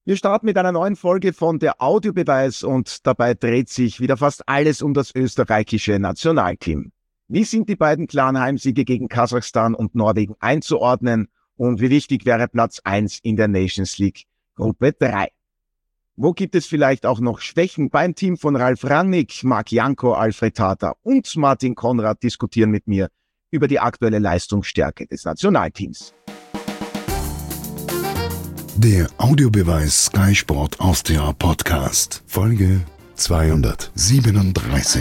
Wir starten mit einer neuen Folge von der Audiobeweis und dabei dreht sich wieder fast alles um das österreichische Nationalteam. Wie sind die beiden klaren Heimsiege gegen Kasachstan und Norwegen einzuordnen und wie wichtig wäre Platz 1 in der Nations League Gruppe 3? Wo gibt es vielleicht auch noch Schwächen beim Team von Ralf Rangnick, Marc Janko, Alfred Tata und Martin Konrad diskutieren mit mir über die aktuelle Leistungsstärke des Nationalteams. Der Audiobeweis Sky Sport Austria Podcast, Folge 237.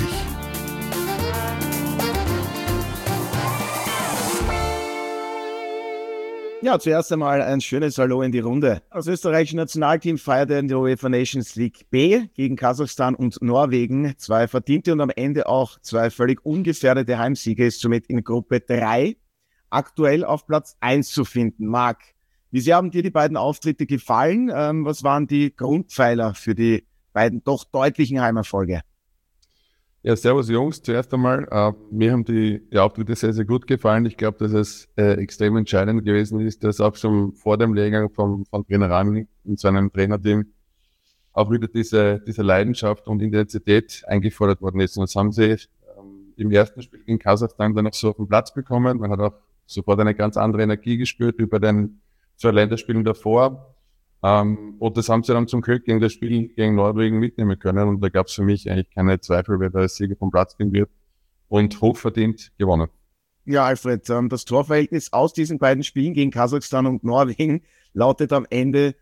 Ja, zuerst einmal ein schönes Hallo in die Runde. Das österreichische Nationalteam feierte in der UEFA Nations League B gegen Kasachstan und Norwegen 2 verdiente und am Ende auch 2 völlig ungefährdete Heimsiege, ist somit in Gruppe 3 aktuell auf Platz 1 zu finden. Marc, wie sehr haben dir die beiden Auftritte gefallen? Was waren die Grundpfeiler für die beiden doch deutlichen Heimerfolge? Ja, servus Jungs, zuerst einmal, mir haben die Auftritte sehr, sehr gut gefallen. Ich glaube, dass es extrem entscheidend gewesen ist, dass auch schon vor dem Lehrgang von Trainer Rangnick und seinem Trainerteam auch wieder diese Leidenschaft und Intensität eingefordert worden ist. Und das haben sie im ersten Spiel gegen Kasachstan dann auch so auf den Platz bekommen. Man hat auch sofort eine ganz andere Energie gespürt über den 2 Länderspielen davor. Und das haben sie dann zum Glück gegen das Spiel gegen Norwegen mitnehmen können. Und da gab es für mich eigentlich keine Zweifel, wer da als Sieger vom Platz gehen wird. Und hochverdient gewonnen. Ja, Alfred, das Torverhältnis aus diesen beiden Spielen gegen Kasachstan und Norwegen lautet am Ende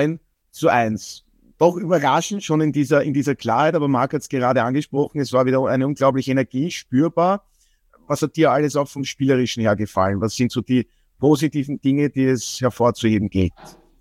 9:1. Doch überraschend schon in dieser Klarheit, aber Marc hat es gerade angesprochen, es war wieder eine unglaubliche Energie spürbar. Was hat dir alles auch vom Spielerischen her gefallen? Was sind so die positiven Dinge, die es hervorzuheben gilt?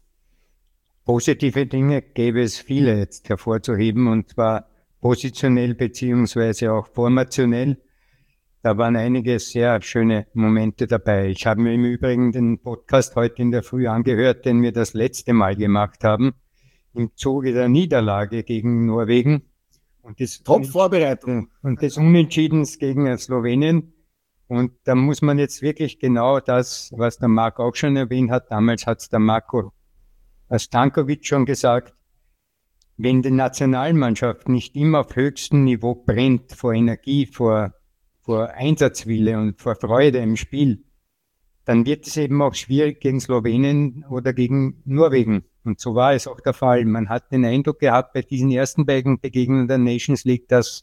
Positive Dinge gäbe es viele jetzt hervorzuheben, und zwar positionell beziehungsweise auch formationell. Da waren einige sehr schöne Momente dabei. Ich habe mir im Übrigen den Podcast heute in der Früh angehört, den wir das letzte Mal gemacht haben, im Zuge der Niederlage gegen Norwegen und Top-Vorbereitung und des Unentschiedens gegen Slowenien. Und da muss man jetzt wirklich genau das, was der Marc auch schon erwähnt hat, damals hat es der Marko Stankovic schon gesagt, wenn die Nationalmannschaft nicht immer auf höchstem Niveau brennt vor Energie, vor Einsatzwille und vor Freude im Spiel, dann wird es eben auch schwierig gegen Slowenien oder gegen Norwegen. Und so war es auch der Fall. Man hat den Eindruck gehabt bei diesen ersten beiden Begegnungen der Nations League, dass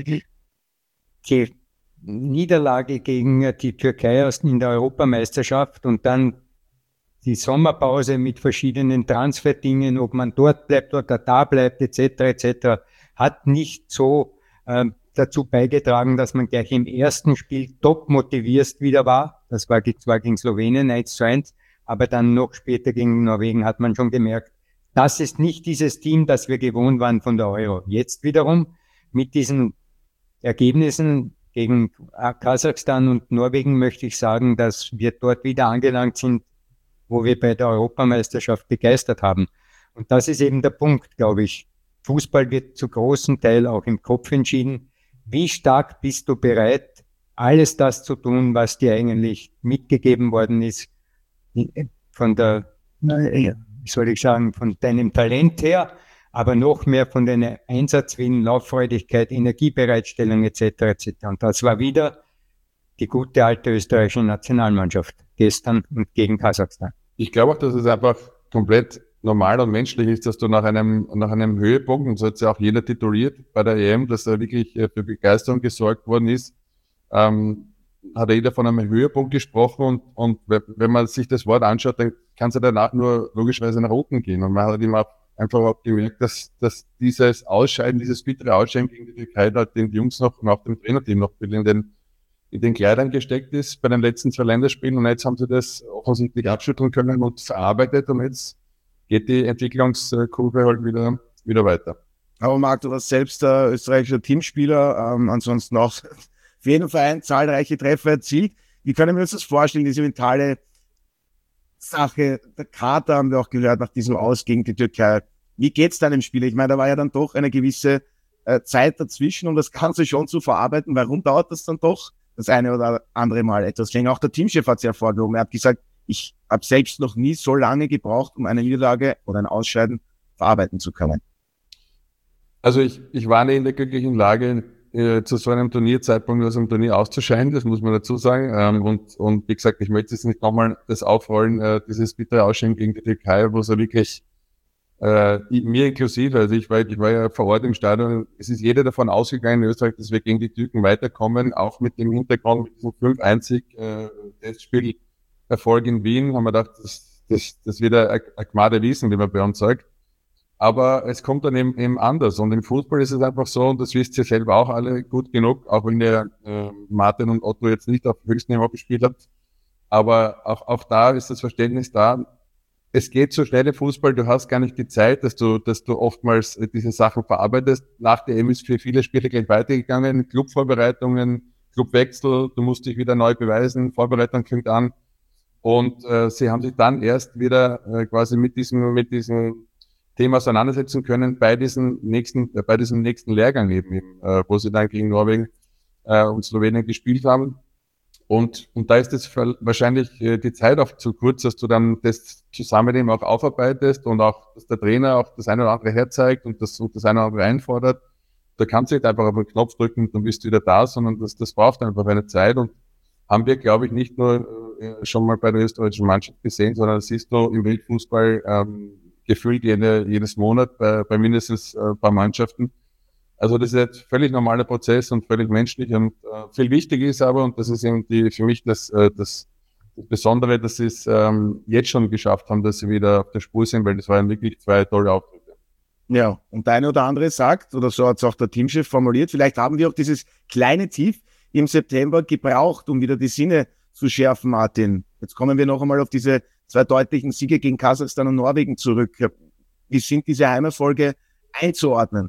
die Niederlage gegen die Türkei in der Europameisterschaft und dann die Sommerpause mit verschiedenen Transferdingen, ob man dort bleibt oder da bleibt, etc., hat nicht so dazu beigetragen, dass man gleich im ersten Spiel top motiviert wieder war. Das war zwar gegen Slowenien 1:1, aber dann noch später gegen Norwegen hat man schon gemerkt, das ist nicht dieses Team, das wir gewohnt waren von der Euro. Jetzt wiederum mit diesen Ergebnissen gegen Kasachstan und Norwegen möchte ich sagen, dass wir dort wieder angelangt sind, wo wir bei der Europameisterschaft begeistert haben. Und das ist eben der Punkt, glaube ich. Fußball wird zu großem Teil auch im Kopf entschieden. Wie stark bist du bereit, alles das zu tun, was dir eigentlich mitgegeben worden ist, von von deinem Talent her, aber noch mehr von deiner Einsatzwillen, Lauffreudigkeit, Energiebereitstellung etc. Und das war wieder die gute alte österreichische Nationalmannschaft gestern und gegen Kasachstan. Ich glaube auch, dass es einfach komplett normal und menschlich ist, dass du nach einem Höhepunkt, und so hat es ja auch jeder tituliert bei der EM, dass da wirklich für Begeisterung gesorgt worden ist, hat jeder von einem Höhepunkt gesprochen und wenn man sich das Wort anschaut, dann kann es ja danach nur logischerweise nach unten gehen. Und man hat immer einfach auch gemerkt, dass dieses Ausscheiden, dieses bittere Ausscheiden gegen die Türkei da den Jungs noch und auch dem Trainerteam noch in den Kleidern gesteckt ist bei den letzten 2 Länderspielen, und jetzt haben sie das offensichtlich abschütteln können und verarbeitet, und jetzt geht die Entwicklungskurve halt wieder weiter. Aber Marc, du warst selbst österreichischer Teamspieler, ansonsten auch für jeden Verein zahlreiche Treffer erzielt. Wie können wir uns das vorstellen, diese mentale Sache? Der Kater haben wir auch gehört nach diesem Aus gegen die Türkei. Wie geht's deinem Spieler? Ich meine, da war ja dann doch eine gewisse Zeit dazwischen, um das Ganze schon zu verarbeiten. Warum dauert das dann doch das eine oder andere Mal etwas länger? Auch der Teamchef hat es ja hervorgehoben. Er hat gesagt, ich habe selbst noch nie so lange gebraucht, um eine Niederlage oder ein Ausscheiden verarbeiten zu können? Also ich war nicht in der glücklichen Lage, zu so einem Turnierzeitpunkt aus dem Turnier auszuscheiden, das muss man dazu sagen. Und wie gesagt, ich möchte jetzt nicht nochmal das aufrollen, dieses bittere Ausscheiden gegen die Türkei, wo so wirklich mir inklusive, also ich war ja vor Ort im Stadion, es ist jeder davon ausgegangen in Österreich, dass wir gegen die Türken weiterkommen, auch mit dem Hintergrund, mit diesem 5-1 Testspiel Erfolg in Wien, haben wir gedacht, das wird ein Gmade Wiesen, wie man bei uns sagt. Aber es kommt dann eben anders. Und im Fußball ist es einfach so, und das wisst ihr selber auch alle gut genug, auch wenn ihr Martin und Otto jetzt nicht auf höchstem Niveau gespielt habt. Aber auch da ist das Verständnis da. Es geht so schnell im Fußball, du hast gar nicht die Zeit, dass du oftmals diese Sachen verarbeitest. Nach der EM ist für viele Spiele gleich weitergegangen. Clubvorbereitungen, Clubwechsel, du musst dich wieder neu beweisen, Vorbereitung fängt an. Und sie haben sich dann erst wieder quasi mit diesem Thema auseinandersetzen können bei diesem nächsten Lehrgang eben, wo sie dann gegen Norwegen und Slowenien gespielt haben. Und da ist es wahrscheinlich die Zeit auch zu kurz, dass du dann das zusammen eben auch aufarbeitest und auch, dass der Trainer auch das eine oder andere herzeigt und das eine oder andere einfordert. Da kannst du nicht einfach auf den Knopf drücken und dann bist du wieder da, sondern das braucht einfach eine Zeit. Und haben wir, glaube ich, nicht nur schon mal bei der österreichischen Mannschaft gesehen, sondern das siehst du im Weltfußball gefühlt jedes Monat bei mindestens ein paar Mannschaften. Also das ist jetzt völlig normaler Prozess und völlig menschlich und viel wichtiger ist aber, und das ist eben für mich das Besondere, dass sie es jetzt schon geschafft haben, dass sie wieder auf der Spur sind, weil das waren wirklich 2 tolle Auftritte. Ja, und der eine oder andere sagt, oder so hat es auch der Teamchef formuliert, vielleicht haben wir auch dieses kleine Tief im September gebraucht, um wieder die Sinne zu schärfen, Martin. Jetzt kommen wir noch einmal auf diese 2 deutlichen Siege gegen Kasachstan und Norwegen zurück. Wie sind diese Heimerfolge einzuordnen?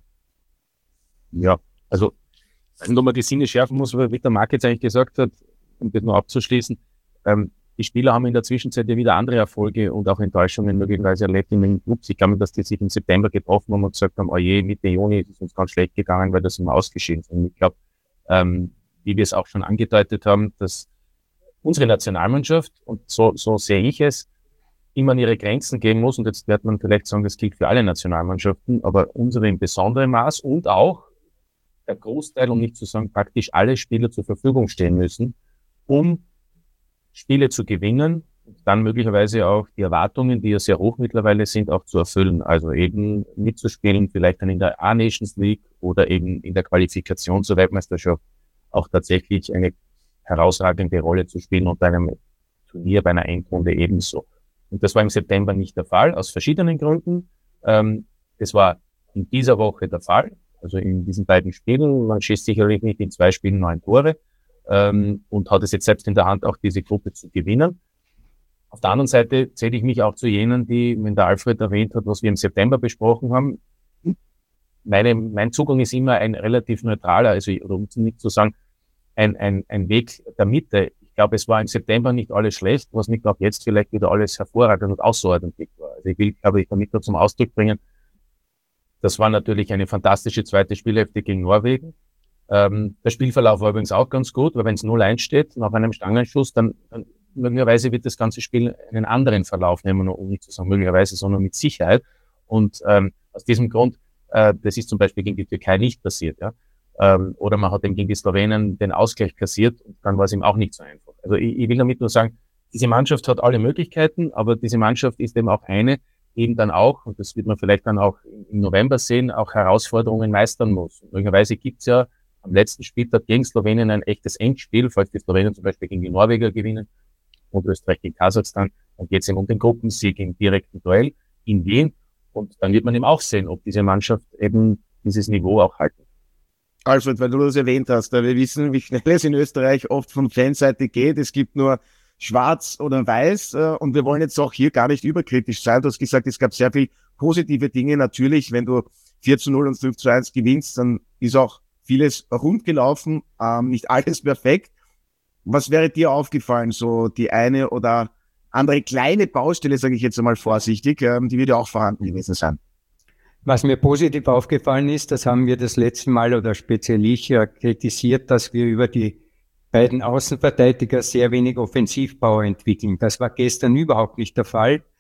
Ja, also wenn man die Sinne schärfen muss, wie der Marc jetzt eigentlich gesagt hat, um das nur abzuschließen, die Spieler haben in der Zwischenzeit ja wieder andere Erfolge und auch Enttäuschungen möglicherweise erlebt in den Clubs. Ich glaube, dass die sich im September getroffen haben und gesagt haben, oh je, Mitte Juni ist es uns ganz schlecht gegangen, weil das immer ausgeschieden sind. Und ich glaube, wie wir es auch schon angedeutet haben, dass unsere Nationalmannschaft, und so sehe ich es, immer an ihre Grenzen gehen muss. Und jetzt wird man vielleicht sagen, das gilt für alle Nationalmannschaften, aber unsere in besonderem Maß und auch der Großteil, um nicht zu sagen praktisch alle Spieler zur Verfügung stehen müssen, um Spiele zu gewinnen und dann möglicherweise auch die Erwartungen, die ja sehr hoch mittlerweile sind, auch zu erfüllen. Also eben mitzuspielen, vielleicht dann in der A-Nations League oder eben in der Qualifikation zur Weltmeisterschaft auch tatsächlich eine herausragende Rolle zu spielen und bei einem Turnier, bei einer Endrunde ebenso. Und das war im September nicht der Fall, aus verschiedenen Gründen. Das war in dieser Woche der Fall, also in diesen beiden Spielen. Man schießt sicherlich nicht in 2 Spielen 9 Tore und hat es jetzt selbst in der Hand, auch diese Gruppe zu gewinnen. Auf der anderen Seite zähle ich mich auch zu jenen, die, wenn der Alfred erwähnt hat, was wir im September besprochen haben, mein Zugang ist immer ein relativ neutraler, also oder um nicht zu sagen, ein Weg der Mitte. Ich glaube, es war im September nicht alles schlecht, was nicht auch jetzt vielleicht wieder alles hervorragend und außerordentlich war. Also ich will, glaube ich, damit nur zum Ausdruck bringen, das war natürlich eine fantastische zweite Spielhälfte gegen Norwegen. Der Spielverlauf war übrigens auch ganz gut, weil wenn es 0-1 steht, nach einem Stangenschuss, dann möglicherweise wird das ganze Spiel einen anderen Verlauf nehmen, um nicht zu sagen möglicherweise, sondern mit Sicherheit. Und aus diesem Grund, das ist zum Beispiel gegen die Türkei nicht passiert, ja. Oder man hat eben gegen die Slowenen den Ausgleich kassiert und dann war es ihm auch nicht so einfach. Also ich will damit nur sagen, diese Mannschaft hat alle Möglichkeiten, aber diese Mannschaft ist eben auch eine, eben dann auch, und das wird man vielleicht dann auch im November sehen, auch Herausforderungen meistern muss. Und möglicherweise gibt es ja am letzten Spieltag gegen Slowenien ein echtes Endspiel, falls die Slowenien zum Beispiel gegen die Norweger gewinnen und Österreich gegen Kasachstan, dann geht es eben um den Gruppensieg im direkten Duell in Wien und dann wird man eben auch sehen, ob diese Mannschaft eben dieses Niveau auch halten. Alfred, weil du das erwähnt hast, wir wissen, wie schnell es in Österreich oft von Fanseite geht. Es gibt nur schwarz oder weiß und wir wollen jetzt auch hier gar nicht überkritisch sein. Du hast gesagt, es gab sehr viel positive Dinge. Natürlich, wenn du 4-0 und 5-1 gewinnst, dann ist auch vieles rund gelaufen, nicht alles perfekt. Was wäre dir aufgefallen, so die eine oder andere kleine Baustelle, sage ich jetzt einmal vorsichtig, die wird ja auch vorhanden gewesen sein? Was mir positiv aufgefallen ist, das haben wir das letzte Mal oder speziell ich kritisiert, dass wir über die beiden Außenverteidiger sehr wenig Offensivpower entwickeln. Das war gestern überhaupt nicht der Fall.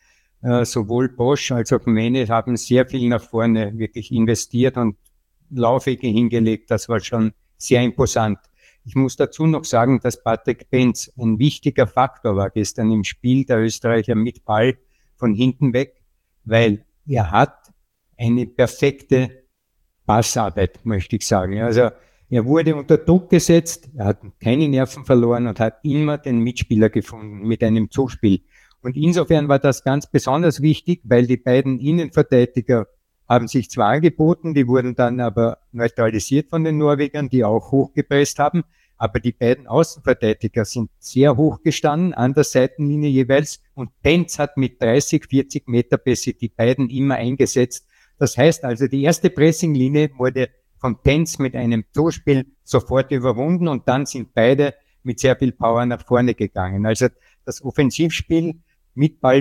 sowohl Bosch als auch Mene haben sehr viel nach vorne wirklich investiert und Laufwege hingelegt. Das war schon sehr imposant. Ich muss dazu noch sagen, dass Patrick Penz ein wichtiger Faktor war gestern im Spiel der Österreicher mit Ball von hinten weg, weil er hat eine perfekte Passarbeit, möchte ich sagen. Also er wurde unter Druck gesetzt, er hat keine Nerven verloren und hat immer den Mitspieler gefunden mit einem Zuspiel. Und insofern war das ganz besonders wichtig, weil die beiden Innenverteidiger haben sich zwar angeboten, die wurden dann aber neutralisiert von den Norwegern, die auch hochgepresst haben, aber die beiden Außenverteidiger sind sehr hoch gestanden, an der Seitenlinie jeweils, und Penz hat mit 30, 40 Meter Pässe die beiden immer eingesetzt. Das heißt also, die erste Pressinglinie wurde von Penz mit einem Zuspiel sofort überwunden und dann sind beide mit sehr viel Power nach vorne gegangen. Also das Offensivspiel mit Ball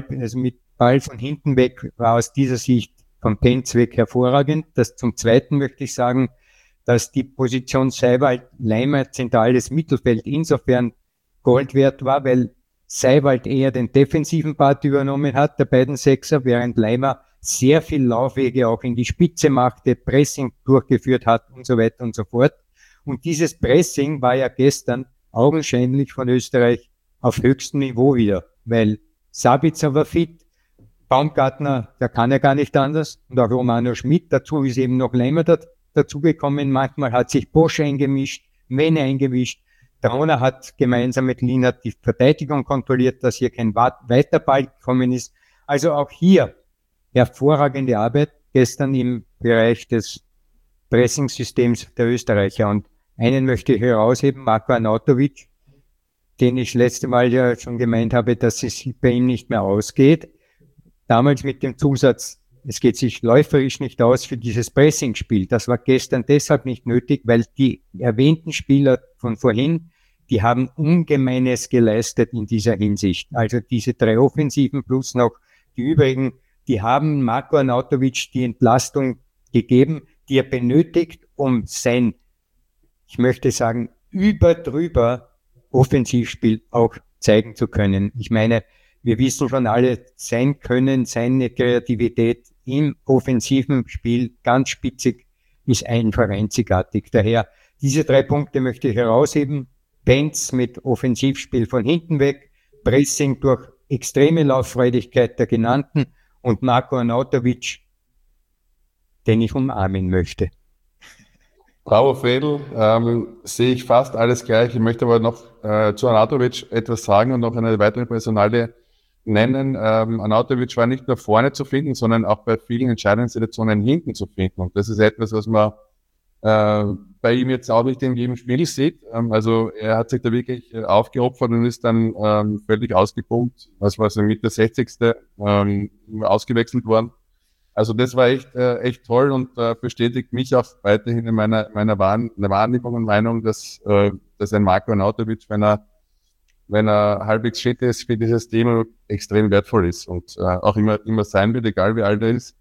von hinten weg war aus dieser Sicht von Penz weg hervorragend. Das zum Zweiten möchte ich sagen, dass die Position Seiwald-Leimer zentrales Mittelfeld insofern Gold wert war, weil Seiwald eher den defensiven Part übernommen hat, der beiden Sechser, während Leimer sehr viel Laufwege auch in die Spitze machte, Pressing durchgeführt hat und so weiter und so fort. Und dieses Pressing war ja gestern augenscheinlich von Österreich auf höchstem Niveau wieder, weil Sabitzer war fit, Baumgartner, der kann ja gar nicht anders, und auch Romano Schmidt, dazu ist eben noch Leimer dazugekommen. Manchmal hat sich Bosch eingemischt, Mene eingemischt. Trauner hat gemeinsam mit Lienert die Verteidigung kontrolliert, dass hier kein Weiterball gekommen ist. Also auch hier hervorragende Arbeit gestern im Bereich des Pressing-Systems der Österreicher. Und einen möchte ich herausheben, Marko Arnautovic, den ich letzte Mal ja schon gemeint habe, dass es bei ihm nicht mehr ausgeht. Damals mit dem Zusatz, es geht sich läuferisch nicht aus für dieses Pressing-Spiel. Das war gestern deshalb nicht nötig, weil die erwähnten Spieler von vorhin, die haben Ungemeines geleistet in dieser Hinsicht. Also diese drei Offensiven plus noch die übrigen, die haben Marko Arnautovic die Entlastung gegeben, die er benötigt, um sein, ich möchte sagen, überdrüber Offensivspiel auch zeigen zu können. Ich meine, wir wissen schon alle, sein Können, seine Kreativität im offensiven Spiel ganz spitzig ist einfach einzigartig. Daher, diese 3 Punkte möchte ich herausheben. Penz mit Offensivspiel von hinten weg, Pressing durch extreme Lauffreudigkeit der Genannten und Marko Arnautovic, den ich umarmen möchte. Bravo, Fredl. Sehe ich fast alles gleich. Ich möchte aber noch zu Arnautovic etwas sagen und noch eine weitere Personalie nennen. Arnautovic war nicht nur vorne zu finden, sondern auch bei vielen entscheidenden Situationen hinten zu finden. Und das ist etwas, was man bei ihm jetzt auch nicht in jedem Spiel sieht. Also er hat sich da wirklich aufgeopfert und ist dann völlig ausgepumpt. Was war so mit der 60. Ausgewechselt worden. Also das war echt toll und bestätigt mich auch weiterhin in meiner Wahrnehmung und Meinung, dass ein Marko Arnautovic, wenn er halbwegs fit ist für dieses Thema, extrem wertvoll ist und auch immer sein wird, egal wie alt er ist.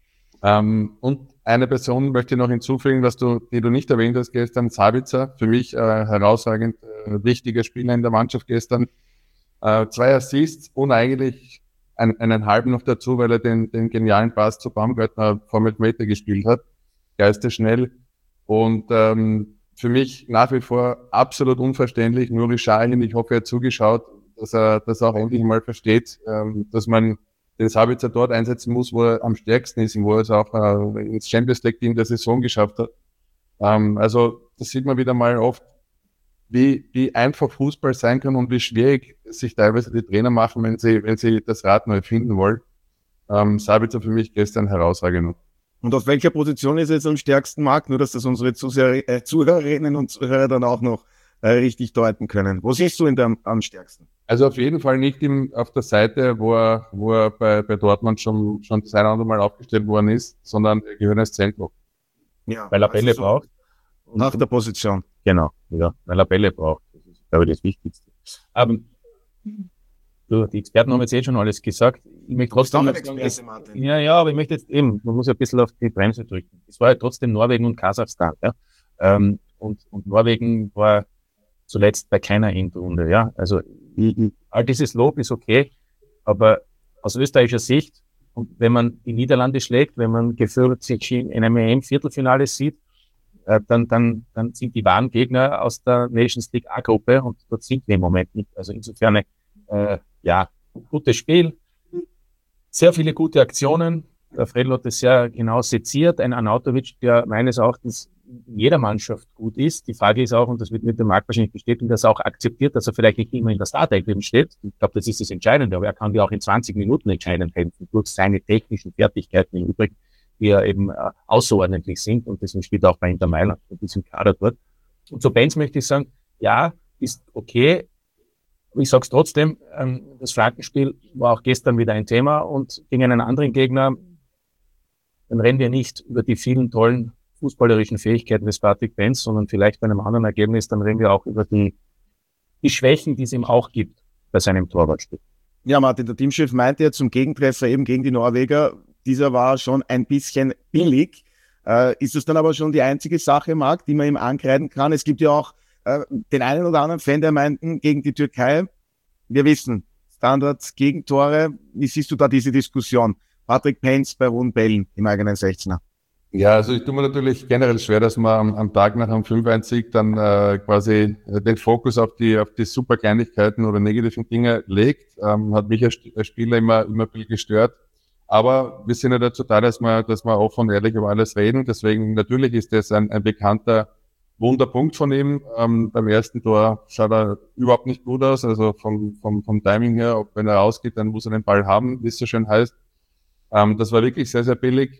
Und eine Person möchte ich noch hinzufügen, die du nicht erwähnt hast gestern, Sabitzer, für mich herausragend wichtiger Spieler in der Mannschaft gestern. 2 Assists und eigentlich einen halben noch dazu, weil er den genialen Pass zu Baumgartner vor Meter gespielt hat. Geistesschnell. Und für mich nach wie vor absolut unverständlich. Nuri Sahin, ich hoffe, er hat zugeschaut, dass er das auch endlich mal versteht, dass man den Sabitzer dort einsetzen muss, wo er am stärksten ist, wo er es auch ins Champions League Team der Saison geschafft hat. Also das sieht man wieder mal oft, wie einfach Fußball sein kann und wie schwierig sich teilweise die Trainer machen, wenn sie das Rad neu finden wollen. Sabitzer für mich gestern herausragend. Und auf welcher Position ist er jetzt am stärksten, Marc? Nur, dass das unsere Zuhörerinnen und Zuhörer dann auch noch richtig deuten können. Wo siehst du ihn dann am stärksten? Also auf jeden Fall nicht auf der Seite, wo er bei Dortmund schon das eine oder andere Mal aufgestellt worden ist, sondern er gehört als Zentrum. Ja, weil er Bälle braucht. Nach der Position. Genau, ja, weil er Bälle braucht. Das ist, glaube ich, das Wichtigste. Aber die Experten haben jetzt schon alles gesagt. Ich möchte trotzdem Martin. Ja, aber ich möchte jetzt eben, man muss ja ein bisschen auf die Bremse drücken. Es war ja trotzdem Norwegen und Kasachstan, ja. Und Norwegen war zuletzt bei keiner Endrunde, ja. Also all dieses Lob ist okay, aber aus österreichischer Sicht, und wenn man die Niederlande schlägt, wenn man gefühlt sich in einem EM-Viertelfinale sieht, dann sind die wahren Gegner aus der Nations League A-Gruppe und dort sind wir im Moment nicht. Also insofern, gutes Spiel, sehr viele gute Aktionen. Der Fredl hat das sehr genau seziert. Ein Arnautovic, der meines Erachtens in jeder Mannschaft gut ist. Die Frage ist auch, und das wird mit dem Markt wahrscheinlich bestätigen, dass er auch akzeptiert, dass er vielleicht nicht immer in der Startelf steht. Ich glaube, das ist das Entscheidende, aber er kann dir auch in 20 Minuten entscheidend helfen, durch seine technischen Fertigkeiten im Übrigen, die ja eben außerordentlich sind, und deswegen spielt er auch bei Inter Mailand ein bisschen Kader dort. Und zu Benz möchte ich sagen, ja, ist okay, aber ich sage es trotzdem, das Flankenspiel war auch gestern wieder ein Thema, und gegen einen anderen Gegner, dann reden wir nicht über die vielen tollen fußballerischen Fähigkeiten des Patrick Benz, sondern vielleicht bei einem anderen Ergebnis, dann reden wir auch über die Schwächen, die es ihm auch gibt bei seinem Torwartspiel. Ja, Martin, der Teamchef meinte ja zum Gegentreffer eben gegen die Norweger, dieser war schon ein bisschen billig. Ist das dann aber schon die einzige Sache, Marc, die man ihm ankreiden kann? Es gibt ja auch den einen oder anderen Fan, der meinten, gegen die Türkei, wir wissen, Standards, Gegentore, wie siehst du da diese Diskussion? Patrick Benz bei hohen Bällen im eigenen 16er. Ja, also ich tue mir natürlich generell schwer, dass man am Tag nach einem 5-1-Sieg dann quasi den Fokus auf die super Kleinigkeiten oder negativen Dinge legt. Hat mich als Spieler immer ein bisschen gestört. Aber wir sind ja dazu da, dass wir offen und ehrlich über alles reden. Deswegen natürlich ist das ein bekannter Wunderpunkt von ihm. Beim ersten Tor schaut er überhaupt nicht gut aus. Also vom Timing her, wenn er rausgeht, dann muss er den Ball haben, wie es so schön heißt. Das war wirklich sehr, sehr billig.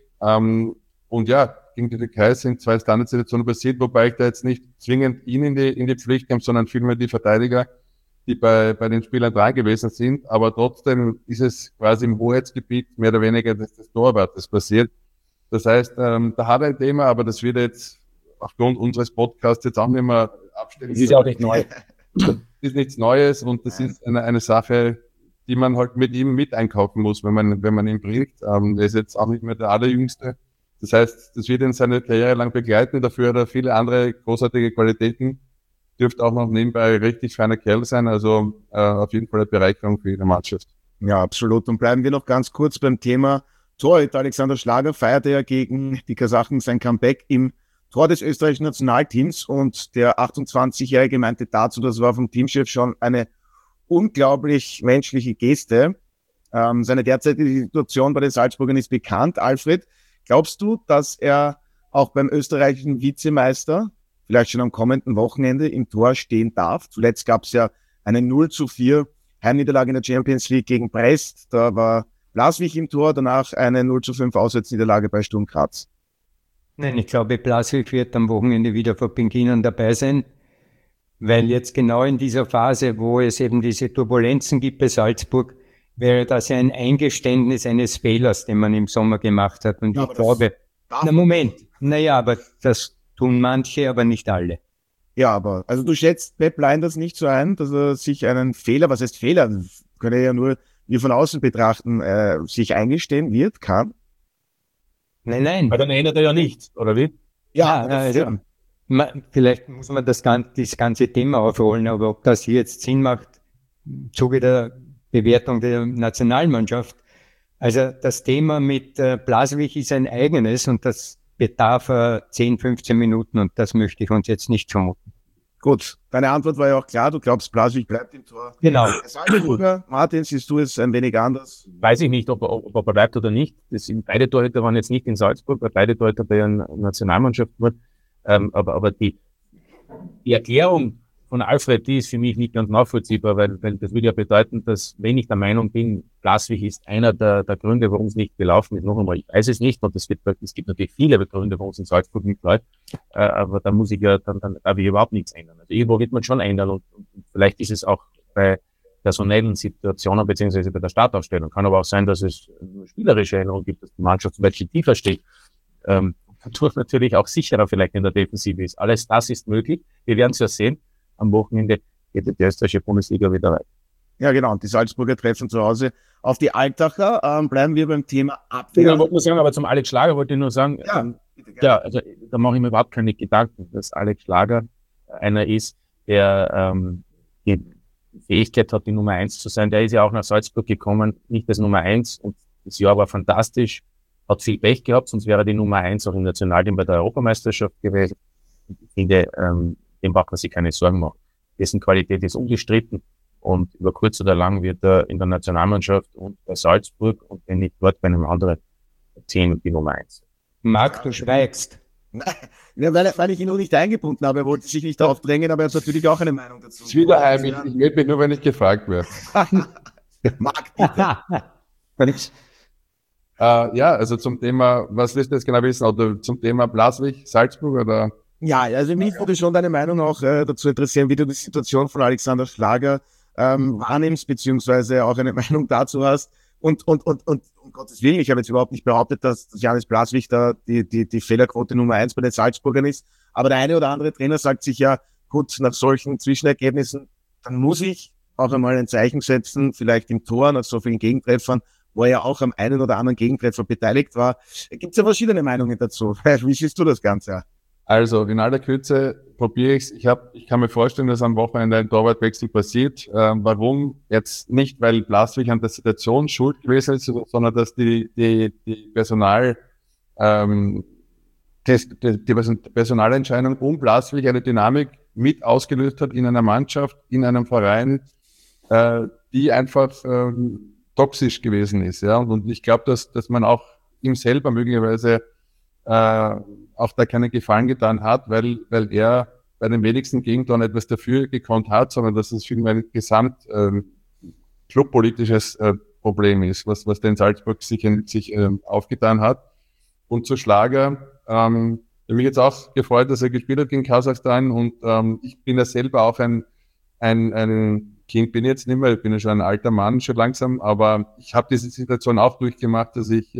Und ja, gegen die Türkei sind 2 Standardsituationen passiert, wobei ich da jetzt nicht zwingend ihn in die Pflicht nehme, sondern vielmehr die Verteidiger, die bei den Spielern dran gewesen sind. Aber trotzdem ist es quasi im Hoheitsgebiet mehr oder weniger des Torwartes passiert. Das heißt, da hat er ein Thema, aber das wird jetzt aufgrund unseres Podcasts jetzt auch nicht mehr abstellen. Das ist auch nicht neu. Das ist nichts Neues, und das ist eine Sache, die man halt mit ihm mit einkaufen muss, wenn man ihn bringt. Er ist jetzt auch nicht mehr der Allerjüngste. Das heißt, das wird ihn seine Karriere lang begleiten. Dafür hat er viele andere großartige Qualitäten. Dürfte auch noch nebenbei richtig feiner Kerl sein. Also auf jeden Fall eine Bereicherung für jede Mannschaft. Ja, absolut. Und bleiben wir noch ganz kurz beim Thema Torhüter. Alexander Schlager feierte ja gegen die Kasachen sein Comeback im Tor des österreichischen Nationalteams. Und der 28-Jährige meinte dazu, das war vom Teamchef schon eine unglaublich menschliche Geste. Seine derzeitige Situation bei den Salzburgern ist bekannt. Alfred, glaubst du, dass er auch beim österreichischen Vizemeister vielleicht schon am kommenden Wochenende im Tor stehen darf? Zuletzt gab es ja eine 0-4 Heimniederlage in der Champions League gegen Brest. Da war Blaswig im Tor, danach eine 0-5 Auswärtsniederlage bei Sturm Graz. Nein, ich glaube, Blaswig wird am Wochenende wieder vor Pinginern dabei sein, weil jetzt genau in dieser Phase, wo es eben diese Turbulenzen gibt bei Salzburg, wäre das ein Eingeständnis eines Fehlers, den man im Sommer gemacht hat. Und ja, ich glaube, aber das tun manche, aber nicht alle. Ja, aber, also du schätzt Pep Lijnders nicht so ein, dass er sich einen Fehler, was heißt Fehler, können ja nur wir von außen betrachten, sich eingestehen wird, kann? Nein. Weil dann erinnert er ja nicht, oder wie? Ja. Vielleicht muss man das ganze Thema aufrollen, aber ob das hier jetzt Sinn macht, im Zuge der Bewertung der Nationalmannschaft. Also das Thema mit Blaswig ist ein eigenes, und das bedarf 10, 15 Minuten, und das möchte ich uns jetzt nicht vermuten. Gut, deine Antwort war ja auch klar, du glaubst, Blaswig bleibt im Tor. Genau. Martin, siehst du es ein wenig anders? Weiß ich nicht, ob er bleibt oder nicht. Beide Torhüter waren jetzt nicht in Salzburg, weil beide Torhüter bei der Nationalmannschaft waren. Aber die Erklärung von Alfred, die ist für mich nicht ganz nachvollziehbar, weil das würde ja bedeuten, dass, wenn ich der Meinung bin, Blaswig ist einer der Gründe, warum es nicht gelaufen ist. Noch einmal, ich weiß es nicht, und es gibt natürlich viele Gründe, warum es in Salzburg nicht läuft, aber da muss ich ja, dann darf ich überhaupt nichts ändern. Also irgendwo wird man schon ändern, und vielleicht ist es auch bei personellen Situationen beziehungsweise bei der Startaufstellung. Kann aber auch sein, dass es eine spielerische Änderung gibt, dass die Mannschaft zum Beispiel tiefer steht. Dadurch natürlich auch sicherer vielleicht in der Defensive ist. Alles das ist möglich. Wir werden es ja sehen. Am Wochenende geht die österreichische Bundesliga wieder weiter. Ja, genau. Und die Salzburger treffen zu Hause auf die Altacher. Bleiben wir beim Thema Abwehr. Ja, wollte nur sagen, aber zum Alex Schlager wollte ich nur sagen, also da mache ich mir überhaupt keine Gedanken, dass Alex Schlager einer ist, der Fähigkeit hat, die Nummer 1 zu sein. Der ist ja auch nach Salzburg gekommen, nicht als Nummer 1 und das Jahr war fantastisch, hat viel Pech gehabt, sonst wäre er die Nummer 1 auch im Nationalteam bei der Europameisterschaft gewesen. Ich finde, dem braucht man sich keine Sorgen machen. Dessen Qualität ist unbestritten und über kurz oder lang wird er in der Nationalmannschaft und bei Salzburg und wenn nicht dort bei einem anderen 10 und die Nummer 1. Marc, du schweigst. Ja, weil ich ihn noch nicht eingebunden habe. Er wollte sich nicht darauf drängen, aber er hat natürlich auch eine Meinung dazu. Das ist wieder heimlich. Ich melde mich nur, wenn ich gefragt werde. Marc, bitte. Ja, also zum Thema, was willst du jetzt genau wissen? Oder zum Thema Blaswig, Salzburg oder? Ja, also mich würde schon deine Meinung auch dazu interessieren, wie du die Situation von Alexander Schlager wahrnimmst, beziehungsweise auch eine Meinung dazu hast. Und um Gottes Willen, ich habe jetzt überhaupt nicht behauptet, dass Janis Blaswig da die Fehlerquote Nummer 1 bei den Salzburgern ist. Aber der eine oder andere Trainer sagt sich ja, gut, nach solchen Zwischenergebnissen, dann muss ich auch einmal ein Zeichen setzen, vielleicht im Tor, nach so vielen Gegentreffern, wo er ja auch am einen oder anderen Gegentreffer beteiligt war. Gibt es ja verschiedene Meinungen dazu. Wie siehst du das Ganze? Also in aller Kürze probiere ich es. Ich kann mir vorstellen, dass am Wochenende ein Torwartwechsel passiert. Warum? Jetzt nicht, weil Blaswig an der Situation schuld gewesen ist, sondern dass die Personalentscheidung um Blaswig eine Dynamik mit ausgelöst hat in einer Mannschaft, in einem Verein, die einfach toxisch gewesen ist. Ja? Und ich glaube, dass man auch ihm selber möglicherweise auch da keinen Gefallen getan hat, weil er bei den wenigsten Gegentoren etwas dafür gekonnt hat, sondern dass es vielmehr ein gesamt clubpolitisches Problem ist, was den Salzburg sich aufgetan hat. Und zu Schlager, ich habe mich jetzt auch gefreut, dass er gespielt hat gegen Kasachstan und ich bin ja selber auch ein Kind, bin jetzt nicht mehr, ich bin ja schon ein alter Mann, schon langsam, aber ich habe diese Situation auch durchgemacht, dass ich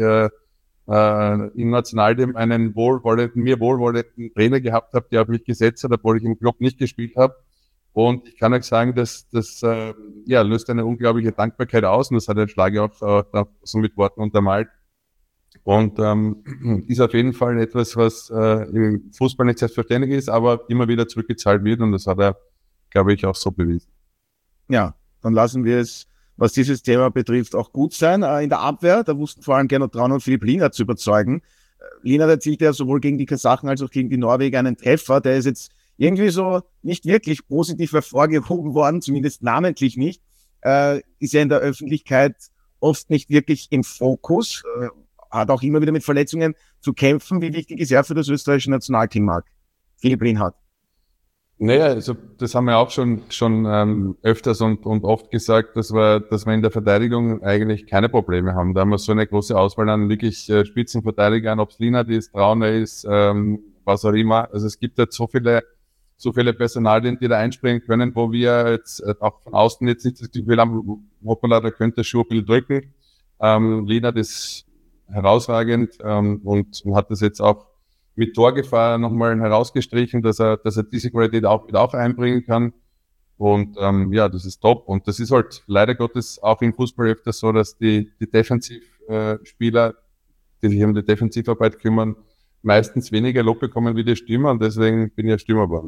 im Nationalteam einen mir wohlwollenden Trainer gehabt habe, der auf mich gesetzt hat, obwohl ich im Club nicht gespielt habe. Und ich kann euch sagen, das löst eine unglaubliche Dankbarkeit aus und das hat der Schlager auch so mit Worten untermalt. Und ist auf jeden Fall etwas, was im Fußball nicht selbstverständlich ist, aber immer wieder zurückgezahlt wird und das hat er, glaube ich, auch so bewiesen. Ja, dann lassen wir es, was dieses Thema betrifft, auch gut sein. In der Abwehr, da wussten vor allem Gernot Trauner und Philipp Lienert zu überzeugen. Lienert erzielte ja sowohl gegen die Kasachen als auch gegen die Norweger einen Treffer. Der ist jetzt irgendwie so nicht wirklich positiv hervorgehoben worden, zumindest namentlich nicht. Ist ja in der Öffentlichkeit oft nicht wirklich im Fokus. Hat auch immer wieder mit Verletzungen zu kämpfen. Wie wichtig ist er für das österreichische Nationalteam, Marc? Philipp Lienhardt. Naja, also das haben wir auch schon öfters und oft gesagt, dass wir in der Verteidigung eigentlich keine Probleme haben. Da haben wir so eine große Auswahl an wirklich Spitzenverteidigern, ob es Lienhardt ist, Trauner ist, was auch immer. Also es gibt jetzt so viele Personalien, die da einspringen können, wo wir jetzt auch von außen jetzt nicht das Gefühl haben, hoppala, da könnte der Schuh ein bisschen drücken. Lienhardt ist herausragend und hat das jetzt auch mit Torgefahr nochmal herausgestrichen, dass er diese Qualität auch mit einbringen kann. Und das ist top. Und das ist halt leider Gottes auch im Fußball öfter so, dass die Defensivspieler, die sich um die Defensivarbeit kümmern, meistens weniger Lob bekommen wie die Stürmer. Und deswegen bin ich ja Stürmer geworden.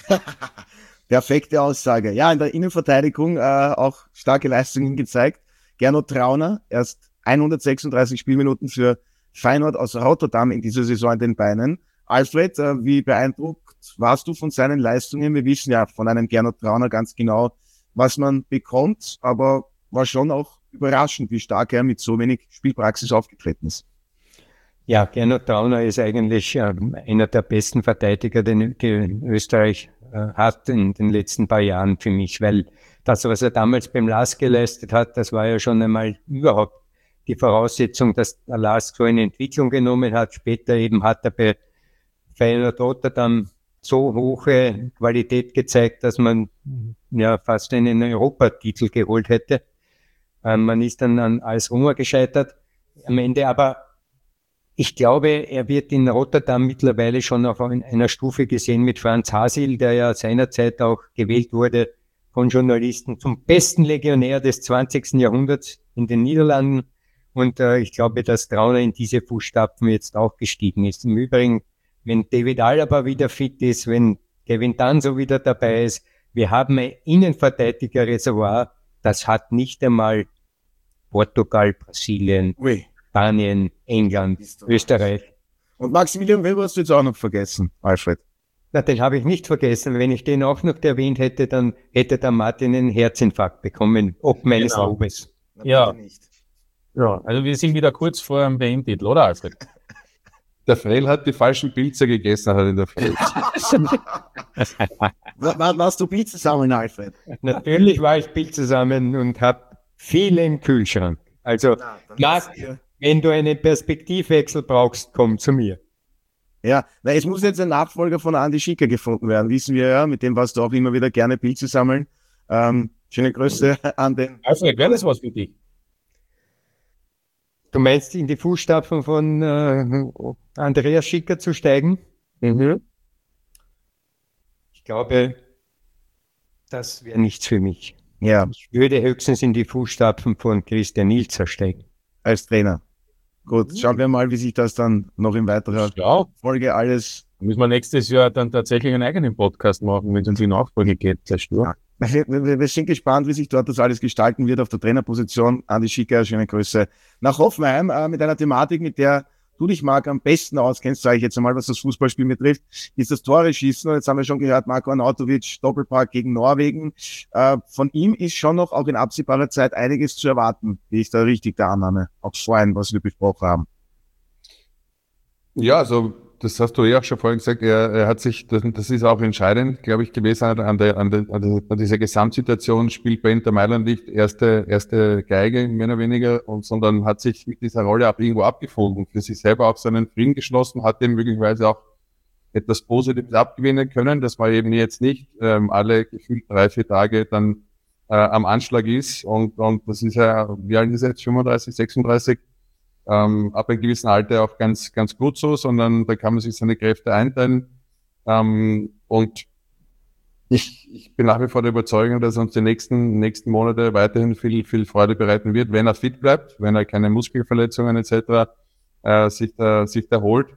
Perfekte Aussage. Ja, in der Innenverteidigung auch starke Leistungen gezeigt. Gernot Trauner, erst 136 Spielminuten für Feyenoord aus Rotterdam in dieser Saison in den Beinen. Alfred, wie beeindruckt warst du von seinen Leistungen? Wir wissen ja von einem Gernot Trauner ganz genau, was man bekommt, aber war schon auch überraschend, wie stark er mit so wenig Spielpraxis aufgetreten ist. Ja, Gernot Trauner ist eigentlich einer der besten Verteidiger, den Österreich hat in den letzten paar Jahren für mich, weil das, was er damals beim LASK geleistet hat, das war ja schon einmal überhaupt die Voraussetzung, dass der LASK so eine Entwicklung genommen hat. Später eben hat er bei Feyenoord Rotterdam so hohe Qualität gezeigt, dass man ja fast einen Europatitel geholt hätte. Man ist dann an AS Roma gescheitert am Ende, aber ich glaube, er wird in Rotterdam mittlerweile schon auf einer Stufe gesehen mit Franz Hasil, der ja seinerzeit auch gewählt wurde von Journalisten zum besten Legionär des 20. Jahrhunderts in den Niederlanden. Und ich glaube, dass Trauner in diese Fußstapfen jetzt auch gestiegen ist. Im Übrigen, wenn David Alaba wieder fit ist, wenn Kevin Danso wieder dabei ist, Wir haben ein Innenverteidiger-Reservoir, das hat nicht einmal Portugal, Brasilien, Ui. Spanien, England, Österreich. Und Maximilian Weber hast du jetzt auch noch vergessen, Alfred. Na, den habe ich nicht vergessen. Wenn ich den auch noch erwähnt hätte, dann hätte der Martin einen Herzinfarkt bekommen, ob meines Genau. Lobes. Ja. Nicht. Ja, also wir sind wieder kurz vor dem WM-Titel, oder Alfred? Der Frell hat die falschen Pilze gegessen, hat in der Früh. Warst du Pizza sammeln, Alfred? Natürlich war ich Bild zusammen und habe viele im Kühlschrank. Also, Marc, wenn du einen Perspektivwechsel brauchst, komm zu mir. Ja, na, es muss jetzt ein Nachfolger von Andi Schicker gefunden werden, wissen wir ja, mit dem warst du auch immer wieder gerne Pilze sammeln. Schöne Grüße an den... Alfred, wäre das was für dich? Du meinst, in die Fußstapfen von Andreas Schicker zu steigen? Mhm. Ich glaube, das wäre nichts für mich. Ja, Ich würde höchstens in die Fußstapfen von Christian Ilzer steigen. als Trainer. Gut, schauen wir mal, wie sich das dann noch in weiterer Ja, Folge alles... müssen wir nächstes Jahr dann tatsächlich einen eigenen Podcast machen, wenn es um die Nachfolge geht. Das ist Ja. Wir sind gespannt, wie sich dort das alles gestalten wird auf der Trainerposition. Andi Schicker, schöne Grüße nach Hoffenheim mit einer Thematik, mit der du dich, Marc, am besten auskennst, sage ich jetzt einmal, was das Fußballspiel betrifft, ist das Tore schießen. Und jetzt haben wir schon gehört, Marko Arnautovic, Doppelpack gegen Norwegen. Von ihm ist schon noch auch in absehbarer Zeit einiges zu erwarten, wie ich da richtig der Annahme, auch vorhin, was wir besprochen haben. Ja, also das hast du ja auch schon vorhin gesagt, er hat sich, das ist auch entscheidend, glaube ich, gewesen an dieser Gesamtsituation, spielt bei Inter Mailand nicht erste Geige, mehr oder weniger, sondern hat sich mit dieser Rolle auch irgendwo abgefunden, für sich selber auch seinen Frieden geschlossen, hat dem möglicherweise auch etwas Positives abgewinnen können, dass man eben jetzt nicht alle gefühlt 3-4 Tage dann am Anschlag ist und das ist ja, wie alt ist er jetzt, 35, 36, ab einem gewissen Alter auch ganz gut so, sondern da kann man sich seine Kräfte einteilen. Und ich bin nach wie vor der Überzeugung, dass er uns die nächsten Monate weiterhin viel Freude bereiten wird, wenn er fit bleibt, wenn er keine Muskelverletzungen etc. sich da erholt.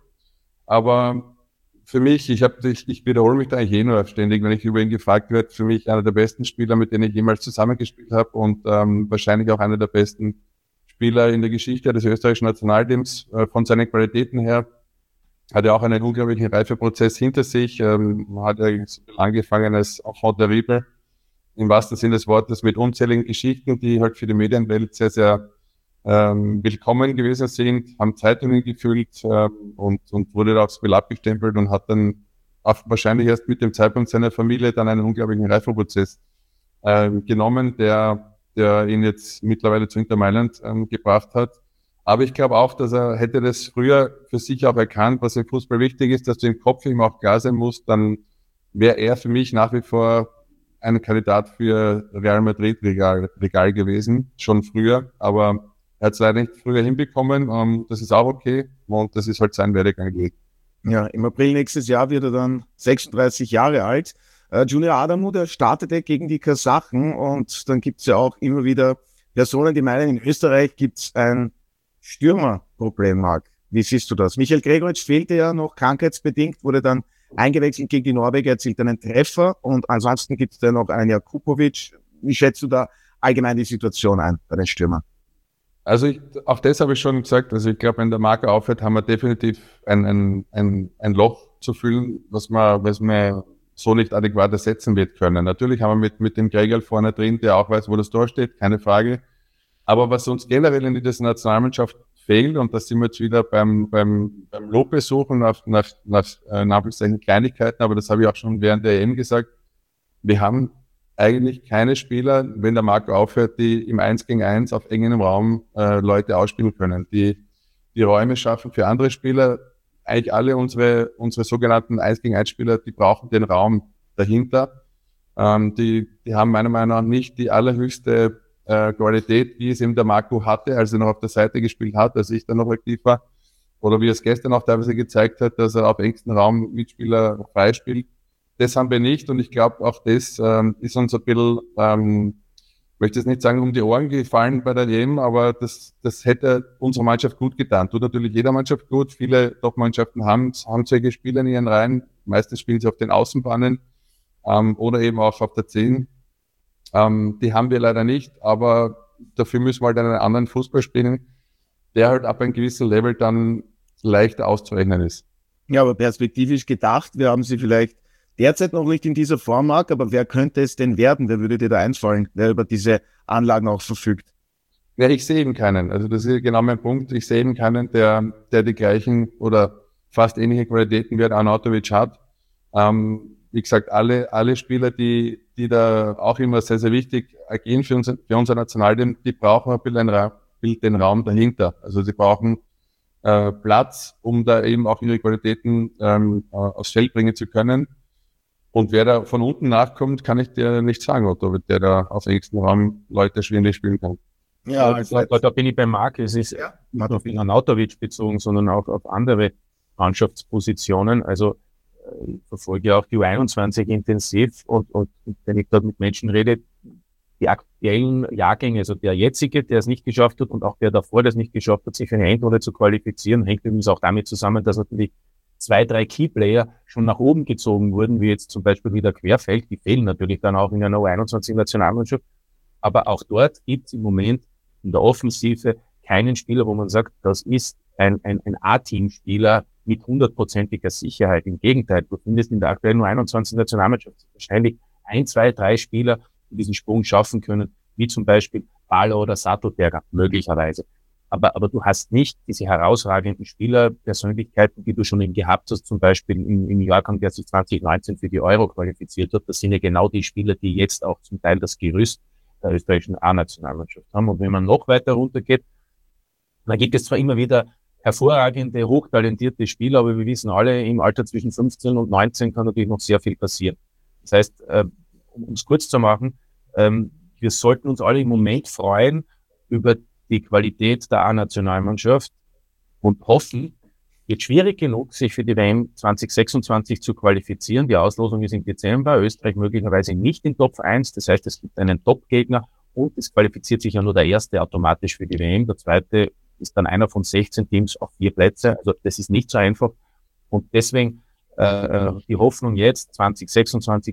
Aber für mich, ich wiederhole mich da eigentlich nur ständig, wenn ich über ihn gefragt werde, für mich einer der besten Spieler, mit denen ich jemals zusammengespielt habe und wahrscheinlich auch einer der besten Spieler in der Geschichte des österreichischen Nationalteams, von seinen Qualitäten her, hat er auch einen unglaublichen Reifeprozess hinter sich, hat er angefangen als Enfant terrible, im wahrsten Sinne des Wortes, mit unzähligen Geschichten, die halt für die Medienwelt sehr, sehr willkommen gewesen sind, haben Zeitungen gefüllt und wurde da aufs Spiel abgestempelt und hat dann auch wahrscheinlich erst mit dem Zeitpunkt seiner Familie dann einen unglaublichen Reifeprozess genommen, der ihn jetzt mittlerweile zu Inter Mailand gebracht hat. Aber ich glaube auch, dass er hätte das früher für sich auch erkannt, was im Fußball wichtig ist, dass du im Kopf ihm auch klar sein musst, dann wäre er für mich nach wie vor ein Kandidat für Real Madrid Regal gewesen, schon früher, aber er hat es leider nicht früher hinbekommen, das ist auch okay und das ist halt sein Werdegang gewesen. Ja, im April nächstes Jahr wird er dann 36 Jahre alt. Junior Adamu, der startete gegen die Kasachen und dann gibt's ja auch immer wieder Personen, die meinen, in Österreich gibt's ein Stürmerproblem, Marc. Wie siehst du das? Michael Gregoritsch fehlte ja noch krankheitsbedingt, wurde dann eingewechselt gegen die Norweger, erzielt einen Treffer und ansonsten gibt's da noch einen Jakubovic. Wie schätzt du da allgemein die Situation ein bei den Stürmern? Also auch das habe ich schon gesagt, also ich glaube, wenn der Marco aufhört, haben wir definitiv ein Loch zu füllen, was man so nicht adäquat ersetzen wird können. Natürlich haben wir mit dem Gregel vorne drin, der auch weiß, wo das Tor steht, keine Frage. Aber was uns generell in dieser Nationalmannschaft fehlt, und da sind wir jetzt wieder beim Lob suchen nach Kleinigkeiten, aber das habe ich auch schon während der EM gesagt, wir haben eigentlich keine Spieler, wenn der Marco aufhört, die im 1 gegen 1 auf engem Raum Leute ausspielen können, die Räume schaffen für andere Spieler. Eigentlich alle unsere sogenannten 1 gegen 1 Spieler, die brauchen den Raum dahinter. Die haben meiner Meinung nach nicht die allerhöchste Qualität, wie es eben der Marco hatte, als er noch auf der Seite gespielt hat, als ich dann noch aktiv war. Oder wie er es gestern auch teilweise gezeigt hat, dass er auf engstem Raum Mitspieler freispielt. Das haben wir nicht und ich glaube auch das ist uns ein bisschen, möchte jetzt nicht sagen, um die Ohren gefallen bei der EM, aber das hätte unserer Mannschaft gut getan. Tut natürlich jeder Mannschaft gut. Viele Top-Mannschaften haben solche Spieler in ihren Reihen. Meistens spielen sie auf den Außenbahnen. oder eben auch auf der 10. Die haben wir leider nicht, aber dafür müssen wir halt einen anderen Fußball spielen, der halt ab einem gewissen Level dann leicht auszurechnen ist. Ja, aber perspektivisch gedacht, wir haben sie vielleicht derzeit noch nicht in dieser Form, Marc, aber wer könnte es denn werden? Wer würde dir da einfallen, der über diese Anlagen auch verfügt? Ja, ich sehe eben keinen. Also das ist genau mein Punkt. Ich sehe eben keinen, der die gleichen oder fast ähnliche Qualitäten wie Arnautovic hat. Wie gesagt, alle Spieler, die da auch immer sehr, sehr wichtig agieren für unser Nationalteam, die brauchen ein bisschen den Raum dahinter. Also sie brauchen Platz, um da eben auch ihre Qualitäten aufs Feld bringen zu können. Und wer da von unten nachkommt, kann ich dir nicht sagen, Otto, der da auf nächsten Raum Leute schwindelig spielen kann. Ja, da bin ich bei Marc. Es ist nicht nur auf Arnautovic bezogen, sondern auch auf andere Mannschaftspositionen. Also ich verfolge auch die U21 intensiv und wenn ich dort mit Menschen rede, die aktuellen Jahrgänge, also der jetzige, der es nicht geschafft hat und auch der davor, der es nicht geschafft hat, sich für eine Endrunde zu qualifizieren, hängt übrigens auch damit zusammen, dass natürlich 2, 3 Keyplayer schon nach oben gezogen wurden, wie jetzt zum Beispiel wieder Querfeld. Die fehlen natürlich dann auch in einer U21-Nationalmannschaft. Aber auch dort gibt es im Moment in der Offensive keinen Spieler, wo man sagt, das ist ein A-Team-Spieler mit 100%iger Sicherheit. Im Gegenteil, du findest in der aktuellen U21-Nationalmannschaft wahrscheinlich 1, 2, 3 Spieler, die diesen Sprung schaffen können, wie zum Beispiel Bala oder Sattelberger, möglicherweise. Aber du hast nicht diese herausragenden Spielerpersönlichkeiten, die du schon eben gehabt hast, zum Beispiel im Jahrgang, der sich 2019 für die Euro qualifiziert hat. Das sind ja genau die Spieler, die jetzt auch zum Teil das Gerüst der österreichischen A-Nationalmannschaft haben. Und wenn man noch weiter runtergeht, dann gibt es zwar immer wieder hervorragende, hochtalentierte Spieler, aber wir wissen alle, im Alter zwischen 15 und 19 kann natürlich noch sehr viel passieren. Das heißt, um es kurz zu machen, wir sollten uns alle im Moment freuen über die Qualität der A-Nationalmannschaft und hoffen, wird schwierig genug, sich für die WM 2026 zu qualifizieren. Die Auslosung ist im Dezember, Österreich möglicherweise nicht in Top 1, das heißt, es gibt einen Top-Gegner und es qualifiziert sich ja nur der Erste automatisch für die WM, der Zweite ist dann einer von 16 Teams auf 4 Plätze, also das ist nicht so einfach und deswegen die Hoffnung jetzt 2026,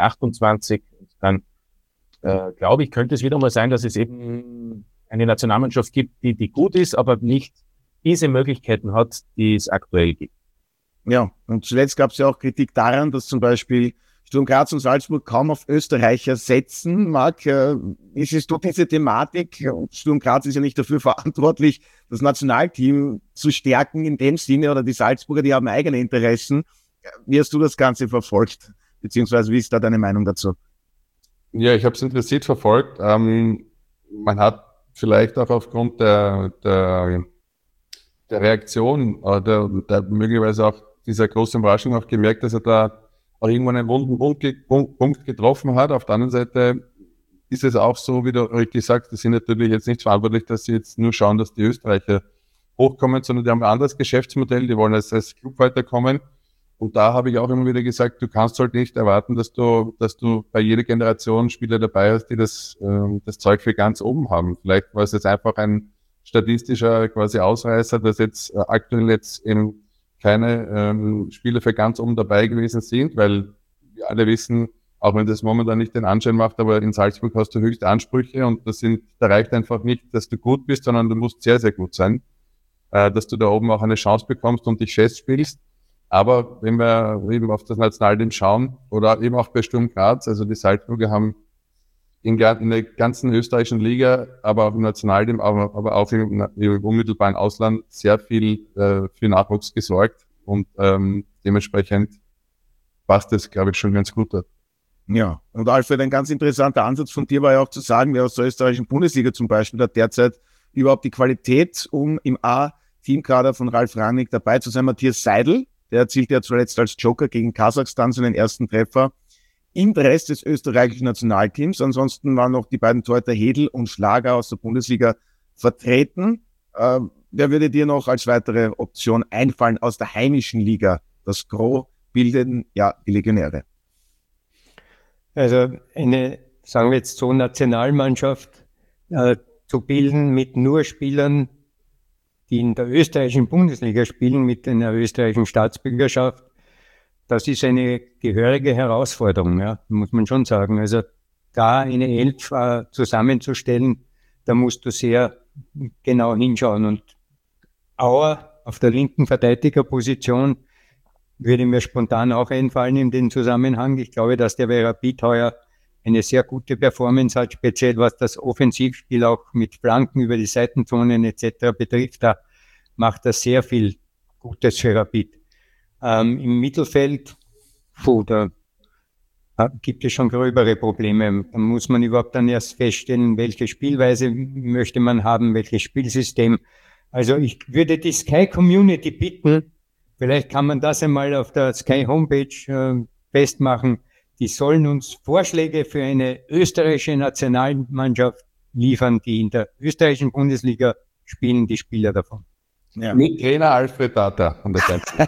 2028, dann glaube ich, könnte es wieder mal sein, dass es eben eine Nationalmannschaft gibt, die gut ist, aber nicht diese Möglichkeiten hat, die es aktuell gibt. Ja, und zuletzt gab es ja auch Kritik daran, dass zum Beispiel Sturm Graz und Salzburg kaum auf Österreicher setzen. Marc, wie siehst du diese Thematik? Sturm Graz ist ja nicht dafür verantwortlich, das Nationalteam zu stärken in dem Sinne, oder die Salzburger, die haben eigene Interessen. Wie hast du das Ganze verfolgt? Beziehungsweise wie ist da deine Meinung dazu? Ja, ich habe es interessiert verfolgt. Man hat vielleicht auch aufgrund der Reaktion oder der möglicherweise auch dieser großen Überraschung auch gemerkt, dass er da auch irgendwann einen wunden Punkt getroffen hat. Auf der anderen Seite ist es auch so, wie du richtig sagst, die sind natürlich jetzt nicht verantwortlich, dass sie jetzt nur schauen, dass die Österreicher hochkommen, sondern die haben ein anderes Geschäftsmodell, die wollen als Club weiterkommen. Und da habe ich auch immer wieder gesagt, du kannst halt nicht erwarten, dass du bei jeder Generation Spieler dabei hast, die das Zeug für ganz oben haben. Vielleicht war es jetzt einfach ein statistischer quasi Ausreißer, dass jetzt aktuell jetzt eben keine Spieler für ganz oben dabei gewesen sind, weil wir alle wissen, auch wenn das momentan nicht den Anschein macht, aber in Salzburg hast du höchste Ansprüche und da reicht einfach nicht, dass du gut bist, sondern du musst sehr, sehr gut sein, dass du da oben auch eine Chance bekommst und dich festspielst. Aber wenn wir eben auf das Nationalteam schauen oder eben auch bei Sturm Graz, also die Salzburger haben in der ganzen österreichischen Liga, aber auch im Nationalteam, aber auch im unmittelbaren Ausland sehr viel für Nachwuchs gesorgt und dementsprechend passt das, glaube ich, schon ganz gut dort. Ja, und Alfred, ein ganz interessanter Ansatz von dir war ja auch zu sagen, wer aus der österreichischen Bundesliga zum Beispiel hat derzeit überhaupt die Qualität, um im A-Teamkader von Ralf Rangnick dabei zu sein. Matthias Seidel, der erzielte ja zuletzt als Joker gegen Kasachstan seinen ersten Treffer im Rest des österreichischen Nationalteams. Ansonsten waren noch die beiden Torhüter Hedl und Schlager aus der Bundesliga vertreten. Wer würde dir noch als weitere Option einfallen aus der heimischen Liga? Das Gros bilden ja die Legionäre. Also eine, sagen wir jetzt so, Nationalmannschaft zu bilden mit nur Spielern, die in der österreichischen Bundesliga spielen, mit einer österreichischen Staatsbürgerschaft, das ist eine gehörige Herausforderung, ja, muss man schon sagen. Also da eine Elf zusammenzustellen, da musst du sehr genau hinschauen. Und Auer auf der linken Verteidigerposition würde mir spontan auch einfallen in den Zusammenhang. Ich glaube, dass der bei Rapid heuer eine sehr gute Performance hat, speziell was das Offensivspiel auch mit Flanken über die Seitenzonen etc. betrifft. Da macht er sehr viel Gutes für Rapid. Im Mittelfeld, da gibt es schon gröbere Probleme. Da muss man überhaupt dann erst feststellen, welche Spielweise möchte man haben, welches Spielsystem. Also ich würde die Sky Community bitten, vielleicht kann man das einmal auf der Sky Homepage festmachen, die sollen uns Vorschläge für eine österreichische Nationalmannschaft liefern, die in der österreichischen Bundesliga spielen, die Spieler davon. Ja. Mit Trainer Alfred Data an der Seite.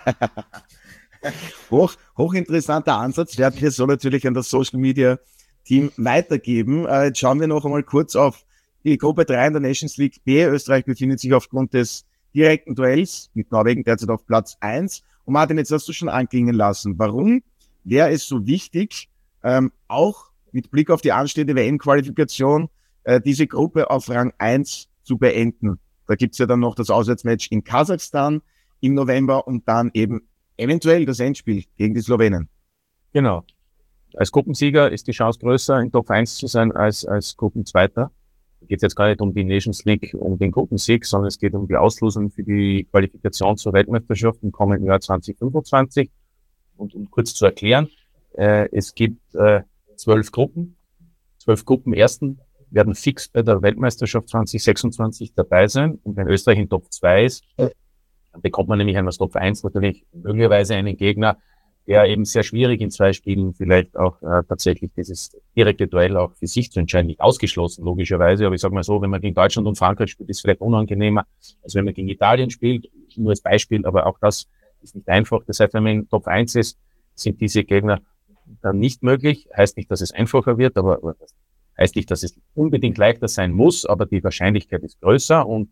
Hochinteressanter Ansatz, werden wir so natürlich an das Social Media Team weitergeben. Jetzt schauen wir noch einmal kurz auf die Gruppe 3 in der Nations League B. Österreich befindet sich aufgrund des direkten Duells mit Norwegen derzeit auf Platz 1. Und Martin, jetzt hast du schon anklingen lassen. Warum wäre es so wichtig, auch mit Blick auf die anstehende WM-Qualifikation, diese Gruppe auf Rang 1 zu beenden? Da gibt's ja dann noch das Auswärtsmatch in Kasachstan im November und dann eben eventuell das Endspiel gegen die Slowenen. Genau. Als Gruppensieger ist die Chance größer, in Top 1 zu sein als Gruppenzweiter. Da geht es jetzt gar nicht um die Nations League, um den Gruppensieg, sondern es geht um die Auslosung für die Qualifikation zur Weltmeisterschaft im kommenden Jahr 2025. Und um kurz zu erklären, es gibt 12 Gruppen. 12 Gruppenersten werden fix bei der Weltmeisterschaft 2026 dabei sein. Und wenn Österreich in Top 2 ist, dann bekommt man nämlich einmal Top 1 natürlich möglicherweise einen Gegner, der eben sehr schwierig in 2 Spielen vielleicht auch tatsächlich dieses direkte Duell auch für sich zu entscheiden. Nicht ausgeschlossen, logischerweise, aber ich sage mal so, wenn man gegen Deutschland und Frankreich spielt, ist es vielleicht unangenehmer, als wenn man gegen Italien spielt, nur als Beispiel, aber auch das ist nicht einfach. Das heißt, wenn man in Top 1 ist, sind diese Gegner dann nicht möglich. Heißt nicht, dass es einfacher wird, aber heißt nicht, dass es unbedingt leichter sein muss, aber die Wahrscheinlichkeit ist größer und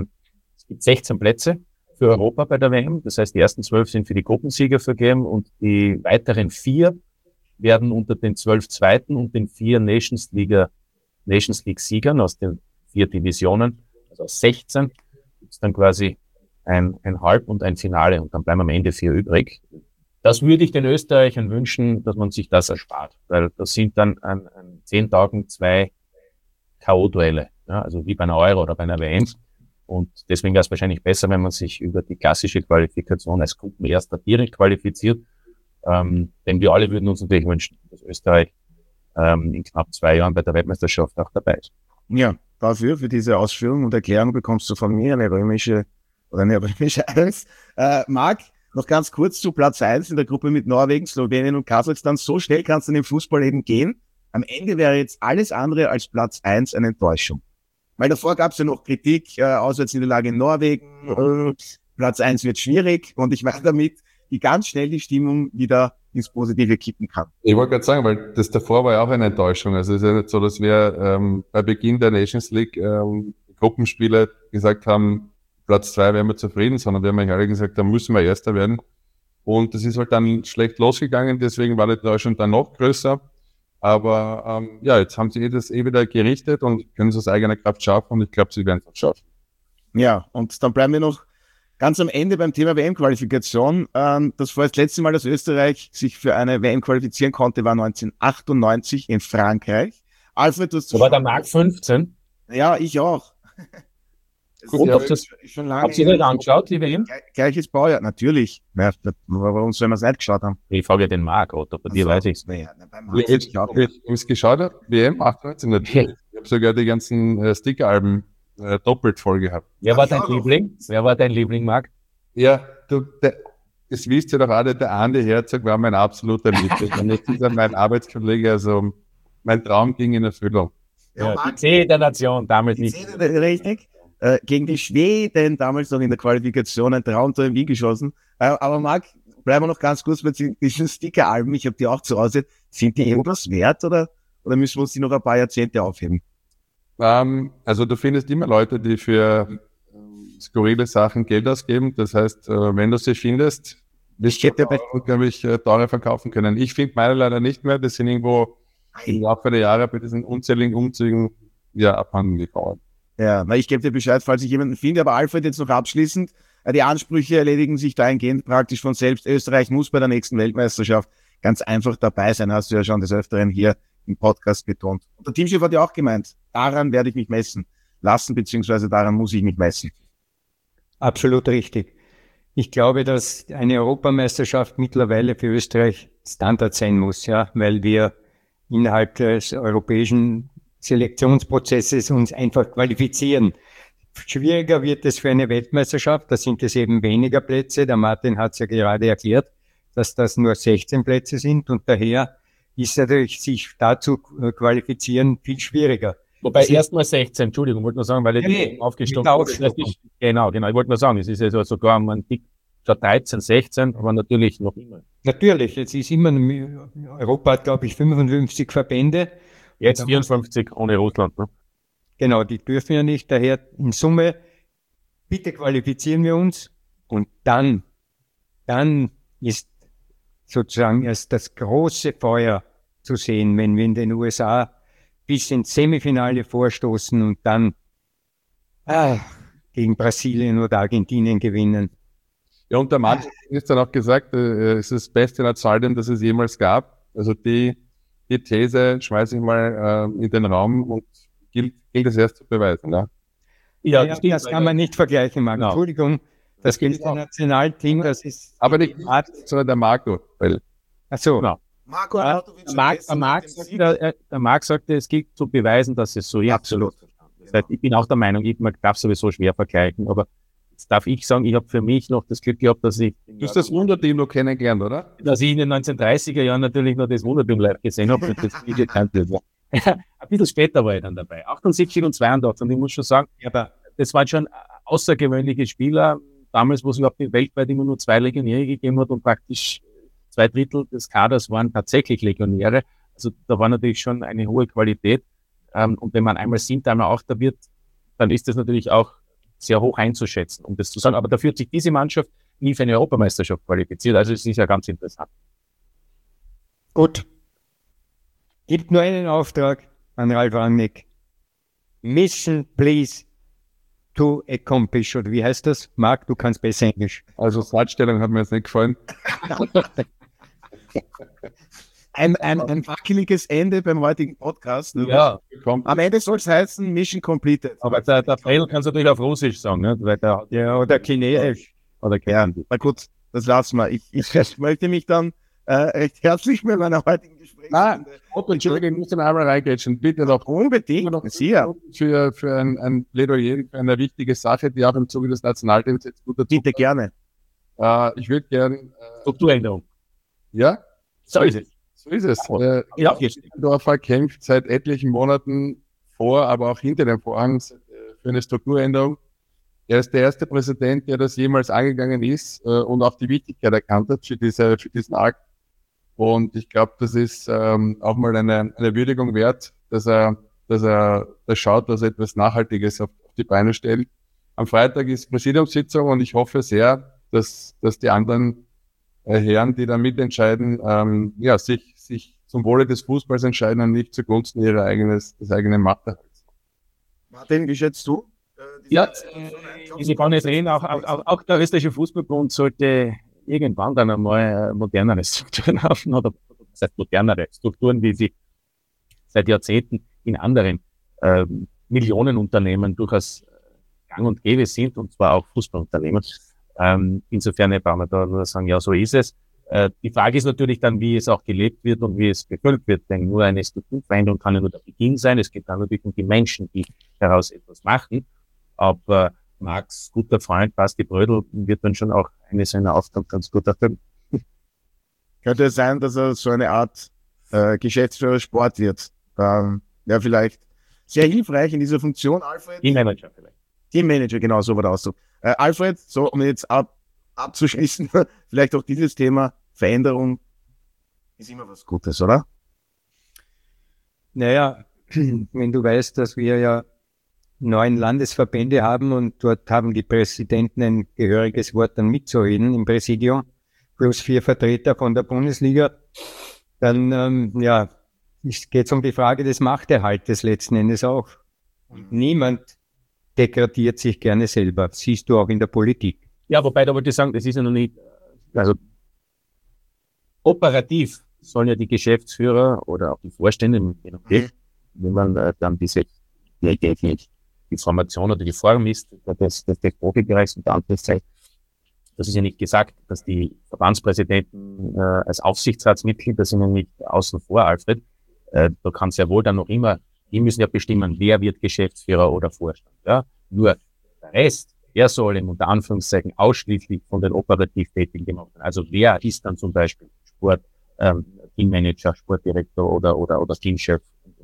es gibt 16 Plätze für Europa bei der WM. Das heißt, die ersten 12 sind für die Gruppensieger vergeben und die weiteren 4 werden unter den 12 Zweiten und den 4 Nations League Siegern aus den 4 Divisionen, also aus 16, gibt es dann quasi ein Halb- und ein Finale und dann bleiben am Ende 4 übrig. Das würde ich den Österreichern wünschen, dass man sich das erspart, weil das sind dann an 10 Tagen 2 K.O.-Duelle, ja, also wie bei einer Euro oder bei einer WM. Und deswegen wäre es wahrscheinlich besser, wenn man sich über die klassische Qualifikation als Gruppenerster direkt qualifiziert. Denn wir alle würden uns natürlich wünschen, dass Österreich in knapp 2 Jahren bei der Weltmeisterschaft auch dabei ist. Ja, dafür, für diese Ausführung und Erklärung bekommst du von mir eine römische 1. Marc, noch ganz kurz zu Platz 1 in der Gruppe mit Norwegen, Slowenien und Kasachstan. So schnell kannst du in den Fußball eben gehen. Am Ende wäre jetzt alles andere als Platz 1 eine Enttäuschung. Weil davor gab es ja noch Kritik, Auswärtsniederlage in Norwegen, Platz 1 wird schwierig und ich meine damit, die ganz schnell die Stimmung wieder ins Positive kippen kann. Ich wollte gerade sagen, weil das davor war ja auch eine Enttäuschung. Also es ist ja nicht so, dass wir bei Beginn der Nations League Gruppenspiele gesagt haben, Platz 2 wären wir zufrieden, sondern wir haben ja alle gesagt, da müssen wir Erster werden. Und das ist halt dann schlecht losgegangen, deswegen war die Enttäuschung dann noch größer. Aber jetzt haben sie das wieder gerichtet und können es aus eigener Kraft schaffen und ich glaube, sie werden es auch schaffen. Ja, und dann bleiben wir noch ganz am Ende beim Thema WM-Qualifikation. Das letzte Mal, dass Österreich sich für eine WM qualifizieren konnte, war 1998 in Frankreich. Alfred, du hast war der Marc 15? Ja, ich auch. Und habt ihr nicht angeschaut, die WM? Gleiches Baujahr, natürlich. Ja, warum sollen wir es nicht geschaut haben? Ich frage den Marc, oder bei dir weiß ich es. Ich habe es geschaut, WM 98 natürlich. Ich habe sogar die ganzen Sticker-Alben doppelt voll gehabt. Wer war dein Liebling, Marc? Ja, das wisst ihr doch alle, der Andi Herzog war mein absoluter Liebling. Und jetzt ist er mein Arbeitskollege, also mein Traum ging in Erfüllung. Ja, die C der Nation, damals nicht. Richtig. Gegen die Schweden damals noch in der Qualifikation ein Traumtor in Wien geschossen. Aber Marc, bleiben wir noch ganz kurz bei diesen Sticker-Alben. Ich habe die auch zu Hause. Sind die irgendwas wert oder müssen wir uns die noch ein paar Jahrzehnte aufheben? Also du findest immer Leute, die für skurrile Sachen Geld ausgeben. Das heißt, wenn du sie findest, Ich hätte glaube ich, teurer verkaufen können. Ich finde meine leider nicht mehr. Das sind irgendwo im Laufe der Jahre bei diesen unzähligen Umzügen abhanden gekommen. Ja, na, ich gebe dir Bescheid, falls ich jemanden finde. Aber Alfred, jetzt noch abschließend. Die Ansprüche erledigen sich dahingehend praktisch von selbst. Österreich muss bei der nächsten Weltmeisterschaft ganz einfach dabei sein. Hast du ja schon des Öfteren hier im Podcast betont. Und der Teamchef hat ja auch gemeint, daran werde ich mich messen lassen, beziehungsweise daran muss ich mich messen. Absolut richtig. Ich glaube, dass eine Europameisterschaft mittlerweile für Österreich Standard sein muss, ja, weil wir innerhalb des europäischen Selektionsprozesses uns einfach qualifizieren. Schwieriger wird es für eine Weltmeisterschaft, da sind es eben weniger Plätze. Der Martin hat es ja gerade erklärt, dass das nur 16 Plätze sind und daher ist natürlich sich dazu qualifizieren viel schwieriger. Wobei erstmal 16, Entschuldigung, wollte nur sagen, weil ich aufgestochen habe. Genau, ich wollte nur sagen, es ist ja sogar ein Tick statt 13, 16, aber natürlich noch immer. Natürlich, es ist immer, Europa hat glaube ich 55 Verbände. Jetzt 54 ohne Russland, ne? Genau, die dürfen ja nicht. Daher in Summe, bitte qualifizieren wir uns und dann ist sozusagen erst das große Feuer zu sehen, wenn wir in den USA bis ins Semifinale vorstoßen und dann gegen Brasilien oder Argentinien gewinnen. Ja, und der Martin ist dann auch gesagt, es ist das beste Nationalteam, das es jemals gab. Also die These schmeiße ich mal in den Raum und gilt es erst zu beweisen. Ja, ja, das kann man nicht vergleichen, Marco. No. Entschuldigung, das gilt ein Nationalteam, das ist... Aber nicht sondern der Marco. Ach so. Genau. Der Marc sagte, es gilt zu beweisen, dass es so ist. Absolut. Ich bin auch der Meinung, man darf sowieso schwer vergleichen, aber jetzt darf ich sagen, ich habe für mich noch das Glück gehabt, dass ich... Du hast das Wunderteam noch kennengelernt, oder? Dass ich in den 1930er Jahren natürlich noch das Wunderteam live gesehen habe und das Video kannte. Ein bisschen später war ich dann dabei, 78 und 82, und ich muss schon sagen, aber das waren schon außergewöhnliche Spieler, damals, wo es überhaupt weltweit immer nur 2 Legionäre gegeben hat und praktisch 2 Drittel des Kaders waren tatsächlich Legionäre, also da war natürlich schon eine hohe Qualität, und wenn man einmal sieht, einmal auch da wird, dann ist das natürlich auch sehr hoch einzuschätzen, um das zu sagen, aber dafür hat sich diese Mannschaft nie für eine Europameisterschaft qualifiziert, also es ist ja ganz interessant. Gut. Gibt nur einen Auftrag an Ralf Rangnick. Mission, please, to accomplish. Oder wie heißt das? Marc, du kannst besser Englisch. Also Satzstellung hat mir jetzt nicht gefallen. Ein wackeliges Ende beim heutigen Podcast. Ja. Am Ende soll es heißen, Mission completed. Aber der Fail kann es natürlich auf Russisch sagen, ne? Weil oder Chinesisch. Oder ja, na gut, das lassen wir. Ich möchte mich dann recht herzlich mit meiner heutigen Gesprächsrunde. Entschuldigung, ich muss den einmal reingrätschen. Bitte noch unbedingt noch für ein Plädoyer für eine wichtige Sache, die auch im Zuge des Nationalteams jetzt gut dazu. Bitte gerne. Ich würde gerne Strukturänderung. Ja? So ist es. So ist es. Dorfer kämpft seit etlichen Monaten vor, aber auch hinter dem Vorhang für eine Strukturänderung. Er ist der erste Präsident, der das jemals angegangen ist und auch die Wichtigkeit erkannt hat für diesen Akt. Und ich glaube, das ist auch mal eine Würdigung wert, dass er schaut, dass er etwas Nachhaltiges auf die Beine stellt. Am Freitag ist Präsidiumssitzung und ich hoffe sehr, dass die anderen Herren, die da mitentscheiden, sich zum Wohle des Fußballs entscheiden und nicht zugunsten des eigenen Machterhalts. Martin, wie schätzt du? Ja, ich kann jetzt reden, auch der österreichische Fußballbund sollte irgendwann dann einmal modernere Strukturen haben, oder das heißt modernere Strukturen, wie sie seit Jahrzehnten in anderen Millionenunternehmen durchaus gang und gäbe sind, und zwar auch Fußballunternehmen. Insofern kann man da nur sagen, ja, so ist es. Die Frage ist natürlich dann, wie es auch gelebt wird und wie es befüllt wird, denn nur eine Strukturveränderung kann ja nur der Beginn sein. Es geht dann natürlich um die Menschen, die daraus etwas machen. Aber Marcs guter Freund Basti Brödel wird dann schon auch eine seiner Aufgaben ganz gut erfüllen. Könnte es sein, dass er so eine Art Geschäftsführer Sport wird? Ja, vielleicht sehr hilfreich in dieser Funktion, Alfred. Teammanager vielleicht. Teammanager, genau, so war der Ausdruck. Alfred, so um jetzt abzuschließen, vielleicht auch dieses Thema Veränderung ist immer was Gutes, oder? Naja, wenn du weißt, dass wir ja 9 Landesverbände haben und dort haben die Präsidenten ein gehöriges Wort dann mitzureden im Präsidium, plus 4 Vertreter von der Bundesliga, dann geht es um die Frage des Machterhaltes letzten Endes auch. Und niemand degradiert sich gerne selber. Das siehst du auch in der Politik. Ja, wobei, da wollte ich sagen, das ist ja noch nicht, also operativ sollen ja die Geschäftsführer oder auch die Vorstände, je nachdem, wenn man dann die Formation oder die Form ist, des Profibereichs und Anführungszeichen, das ist ja nicht gesagt, dass die Verbandspräsidenten als Aufsichtsratsmitglieder sind ja nicht außen vor, Alfred. Da kann es ja wohl dann noch immer, die müssen ja bestimmen, wer wird Geschäftsführer oder Vorstand. Ja? Nur der Rest, der soll unter Anführungszeichen ausschließlich von den operativ Tätigen gemacht werden. Also wer ist dann zum Beispiel Sport, Teammanager, Sportdirektor oder Teamchef.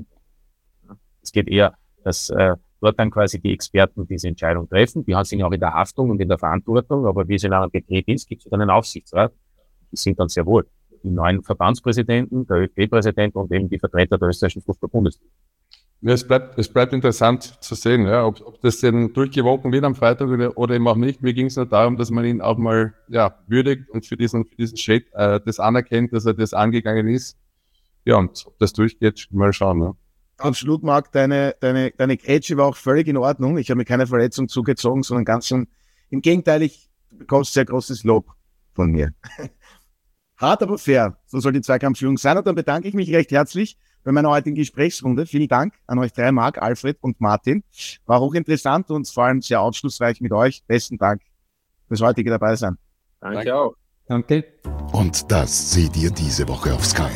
Es geht eher, dass dort dann quasi die Experten diese Entscheidung treffen. Die sind ja auch in der Haftung und in der Verantwortung, aber wie es in einem Betrieb ist, gibt es dann einen Aufsichtsrat. Die sind dann sehr wohl die neuen Verbandspräsidenten, der ÖFB-Präsident und eben die Vertreter der österreichischen Fußball-Bundesliga. Ja, es bleibt interessant zu sehen, ja, ob das denn durchgewunken wird am Freitag oder eben auch nicht. Mir ging es nur darum, dass man ihn auch mal würdigt und für diesen Shade das anerkennt, dass er das angegangen ist. Ja, und ob das durchgeht, mal schauen. Ne? Absolut, Marc, deine Grätsche war auch völlig in Ordnung. Ich habe mir keine Verletzung zugezogen, sondern im Gegenteil, du bekommst sehr großes Lob von mir. Hart, aber fair, so soll die Zweikampfführung sein. Und dann bedanke ich mich recht herzlich bei meiner heutigen Gesprächsrunde. Vielen Dank an euch drei, Marc, Alfred und Martin. War hochinteressant und vor allem sehr aufschlussreich mit euch. Besten Dank fürs heutige dabei sein. Danke auch. Danke. Und das seht ihr diese Woche auf Sky.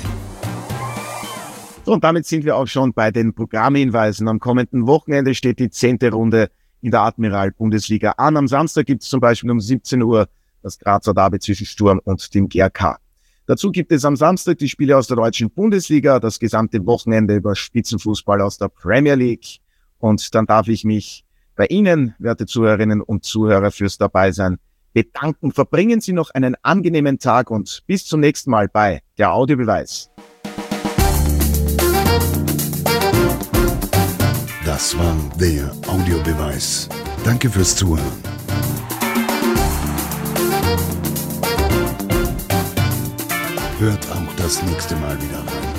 So, und damit sind wir auch schon bei den Programmhinweisen. Am kommenden Wochenende steht die 10. Runde in der Admiral-Bundesliga an. Am Samstag gibt es zum Beispiel um 17 Uhr das Grazer Derby zwischen Sturm und dem GRK. Dazu gibt es am Samstag die Spiele aus der deutschen Bundesliga, das gesamte Wochenende über Spitzenfußball aus der Premier League. Und dann darf ich mich bei Ihnen, werte Zuhörerinnen und Zuhörer, fürs Dabeisein bedanken. Verbringen Sie noch einen angenehmen Tag und bis zum nächsten Mal bei der Audiobeweis. Das war der Audiobeweis. Danke fürs Zuhören. Hört auch das nächste Mal wieder rein.